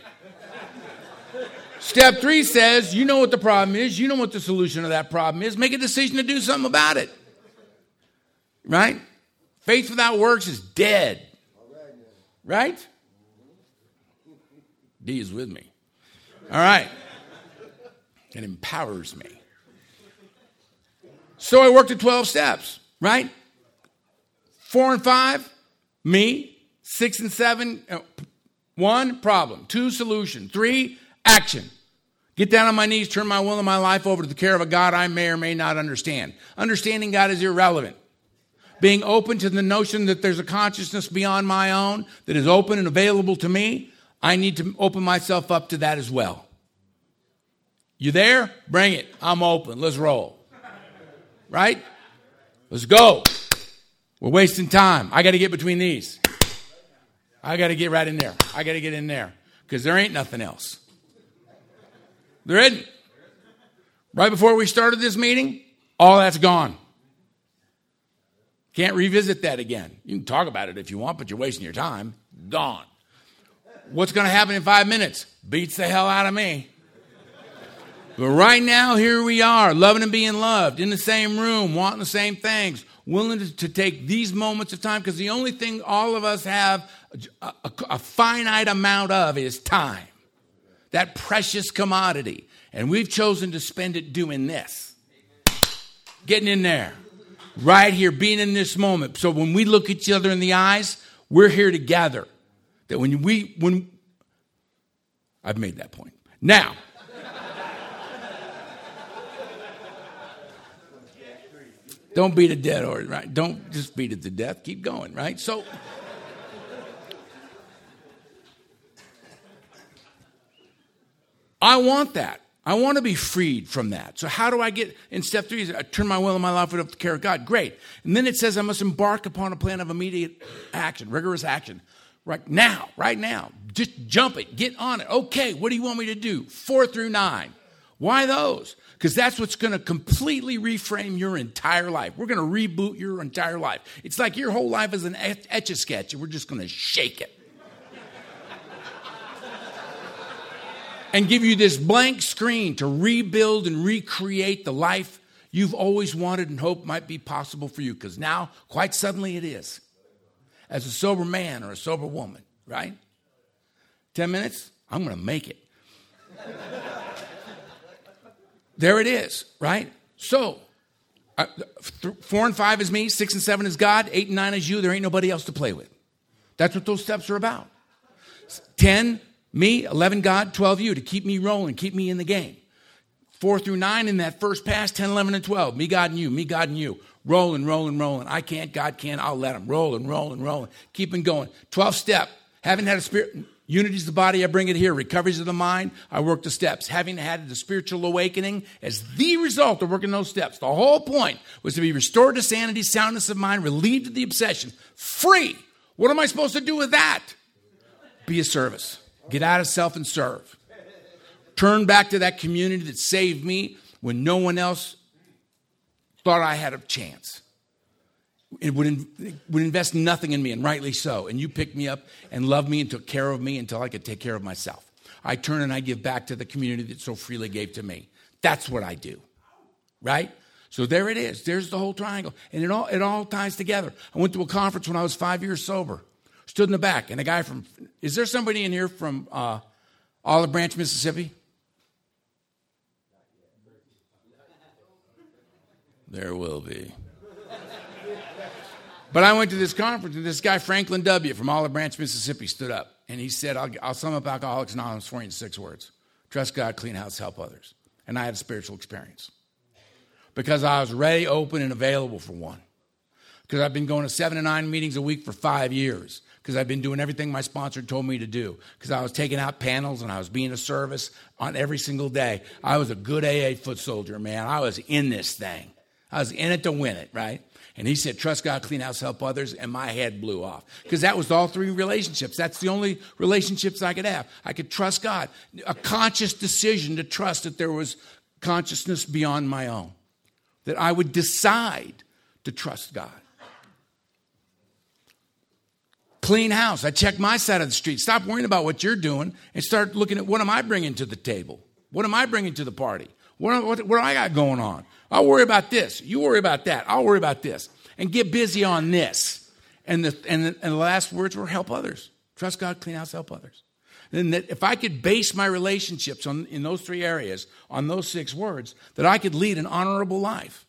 Step 3 says, you know what the problem is. You know what the solution to that problem is. Make a decision to do something about it. Right? Faith without works is dead. Right? D is with me. All right. It empowers me. So I worked the 12 steps, right? 4 and 5, me. 6 and 7, 1, problem. 2, solution. 3, action. Get down on my knees, turn my will and my life over to the care of a God I may or may not understand. Understanding God is irrelevant. Being open to the notion that there's a consciousness beyond my own that is open and available to me, I need to open myself up to that as well. You there? Bring it. I'm open. Let's roll. Right? Let's go. We're wasting time. I got to get between these. I got to get right in there. I got to get in there because there ain't nothing else. There isn't. Right before we started this meeting, all that's gone. Can't revisit that again. You can talk about it if you want, but you're wasting your time. Gone. What's going to happen in 5 minutes? Beats the hell out of me. But right now, here we are, loving and being loved, in the same room, wanting the same things, willing to take these moments of time, because the only thing all of us have a finite amount of is time. That precious commodity. And we've chosen to spend it doing this. Getting in there. Right here, being in this moment. So when we look each other in the eyes, we're here together. That when I've made that point. Now. Don't beat a dead horse, right? Don't just beat it to death. Keep going, right? So, I want that. I want to be freed from that. So how do I get, in step 3, I turn my will and my life over to the care of God. Great. And then it says I must embark upon a plan of immediate action, rigorous action. Right now. Just jump it. Get on it. Okay, what do you want me to do? 4 through 9. Why those? Because that's what's going to completely reframe your entire life. We're going to reboot your entire life. It's like your whole life is an Etch-a-Sketch, and we're just going to shake it. And give you this blank screen to rebuild and recreate the life you've always wanted and hoped might be possible for you. Because now, quite suddenly, it is. As a sober man or a sober woman, right? 10 minutes, I'm going to make it. There it is, right? So, 4 and 5 is me, 6 and 7 is God, 8 and 9 is you. There ain't nobody else to play with. That's what those steps are about. 10, me, 11, God, 12, you, to keep me rolling, keep me in the game. 4 through 9 in that first pass, 10, 11, and 12. Me, God, and you, me, God, and you. Rolling. I can't, God can, I'll let him. Rolling. Keeping going. 12th step. Having had a spirit, unity is the body, I bring it here. Recoveries of the mind, I work the steps. Having had the spiritual awakening as the result of working those steps. The whole point was to be restored to sanity, soundness of mind, relieved of the obsession, free. What am I supposed to do with that? Be a service. Get out of self and serve. Turn back to that community that saved me when no one else thought I had a chance. It would invest nothing in me, and rightly so. And you picked me up and loved me and took care of me until I could take care of myself. I turn and I give back to the community that so freely gave to me. That's what I do, right? So there it is. There's the whole triangle, and it all ties together. I went to a conference when I was 5 years sober. Stood in the back, and a guy from, is there somebody in here from Olive Branch, Mississippi? There will be. But I went to this conference, and this guy, Franklin W. from Olive Branch, Mississippi, stood up. And he said, I'll sum up Alcoholics Anonymous for you in 6 words. Trust God, clean house, help others. And I had a spiritual experience. Because I was ready, open, and available for one. Because I've been going to 7 to 9 meetings a week for 5 years. Because I've been doing everything my sponsor told me to do. Because I was taking out panels and I was being of service on every single day. I was a good AA foot soldier, man. I was in this thing. I was in it to win it, right? And he said, trust God, clean house, help others, and my head blew off. Because that was all 3 relationships. That's the only relationships I could have. I could trust God. A conscious decision to trust that there was consciousness beyond my own. That I would decide to trust God. Clean house. I check my side of the street. Stop worrying about what you're doing and start looking at what am I bringing to the table? What am I bringing to the party? What do I got going on? I'll worry about this. You worry about that. I'll worry about this. And get busy on this. And the last words were help others. Trust God, clean house, help others. And that if I could base my relationships in those 3 areas, on those 6 words, that I could lead an honorable life.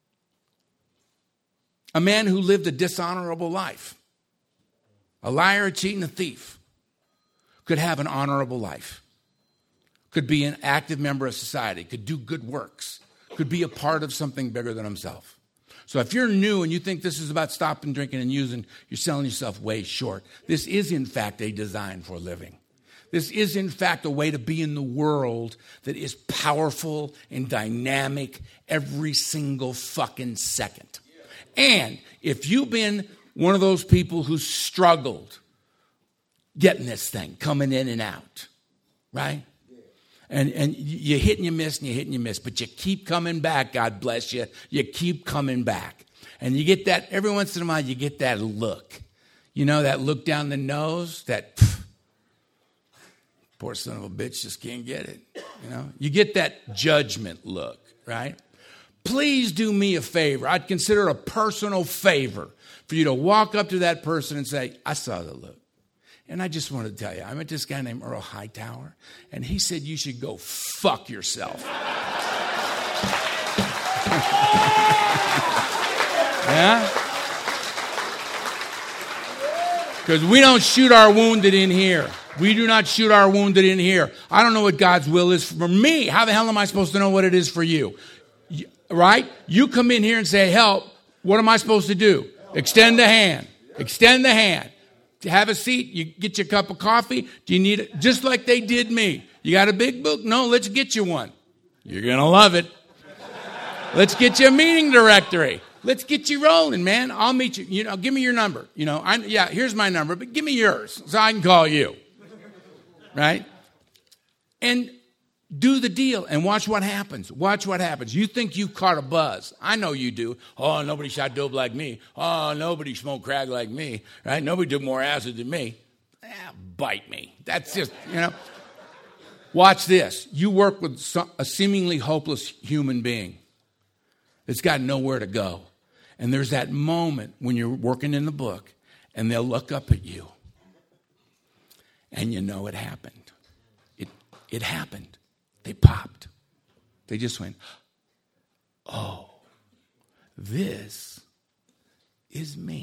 A man who lived a dishonorable life, a liar, a cheat, and a thief, could have an honorable life. Could be an active member of society, could do good works, could be a part of something bigger than himself. So if you're new and you think this is about stopping drinking and using, you're selling yourself way short. This is, in fact, a design for living. This is, in fact, a way to be in the world that is powerful and dynamic every single fucking second. And if you've been one of those people who struggled getting this thing, coming in and out, right? And you hit and you miss and you hit and you miss, but you keep coming back, God bless you. You keep coming back. And you get that, every once in a while, you get that look. You know, that look down the nose, that poor son of a bitch just can't get it. You know, you get that judgment look, right? Please do me a favor. I'd consider it a personal favor for you to walk up to that person and say, I saw the look. And I just wanted to tell you, I met this guy named Earl Hightower, and he said you should go fuck yourself. Yeah? Because we don't shoot our wounded in here. We do not shoot our wounded in here. I don't know what God's will is for me. How the hell am I supposed to know what it is for you? Right? You come in here and say, help. What am I supposed to do? Extend the hand. Extend the hand. Have a seat. You get your cup of coffee. Do you need it? Just like they did me. You got a big book? No, let's get you one. You're going to love it. Let's get you a meeting directory. Let's get you rolling, man. I'll meet you. You know, give me your number. You know, here's my number, but give me yours so I can call you. Right? And do the deal and watch what happens. Watch what happens. You think you caught a buzz. I know you do. Oh, nobody shot dope like me. Oh, nobody smoked crack like me. Right? Nobody took more acid than me. Bite me. That's just, you know. Watch this. You work with a seemingly hopeless human being that's got nowhere to go. And there's that moment when you're working in the book and they'll look up at you and you know it happened. It happened. They popped. They just went, oh, this is me.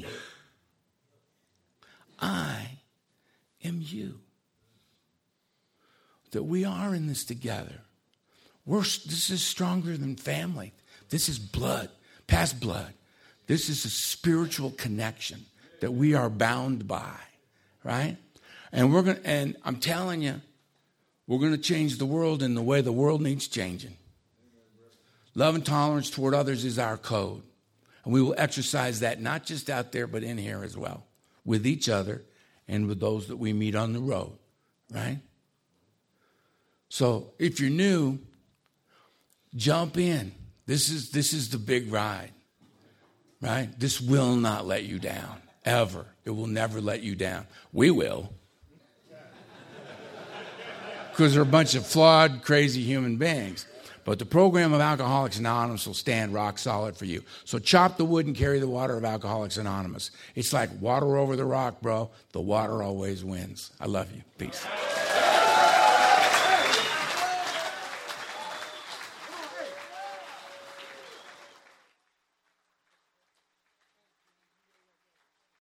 I am you. That we are in this together. This is stronger than family. This is blood, past blood. This is a spiritual connection that we are bound by, right? And I'm telling you, we're going to change the world in the way the world needs changing. Love and tolerance toward others is our code. And we will exercise that not just out there, but in here as well, with each other and with those that we meet on the road, right? So if you're new, jump in. This is the big ride, right? This will not let you down, ever. It will never let you down. We will. Because they're a bunch of flawed, crazy human beings. But the program of Alcoholics Anonymous will stand rock solid for you. So chop the wood and carry the water of Alcoholics Anonymous. It's like water over the rock, bro. The water always wins. I love you. Peace.